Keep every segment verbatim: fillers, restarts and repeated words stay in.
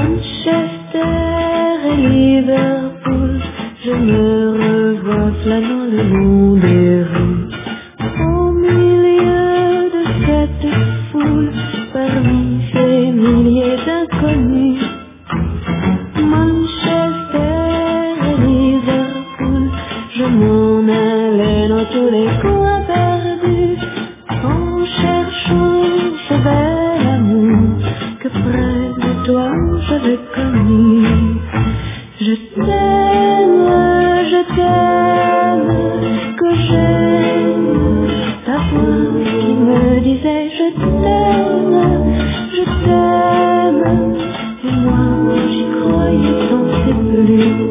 Manchester et Liverpool, je me revois flânant le long des rues. Au milieu de cette foule, parmi ces milliers d'inconnus. Manchester et Liverpool, je m'en allais dans tous les coins perdus, en cherchant ce bel amour que près de toi j'avais connu. Je t'aime, je t'aime, que j'aime ta voix qui me disait je t'aime, je t'aime, et moi j'y croyais tant c'est plus.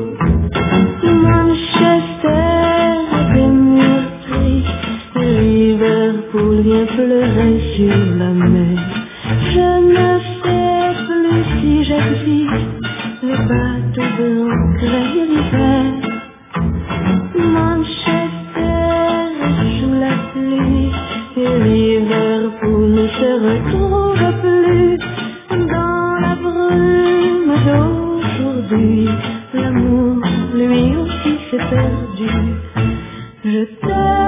Manchester est meurtri, et Liverpool vient pleurer sur la mer. Je ne sais plus si j'existe, les bateaux blancs craignent l'hiver. Manchester est sous la pluie, et Liverpool ne se retrouve plus. Dans la brume d'aujourd'hui, l'amour lui aussi s'est perdu. Je t'aime.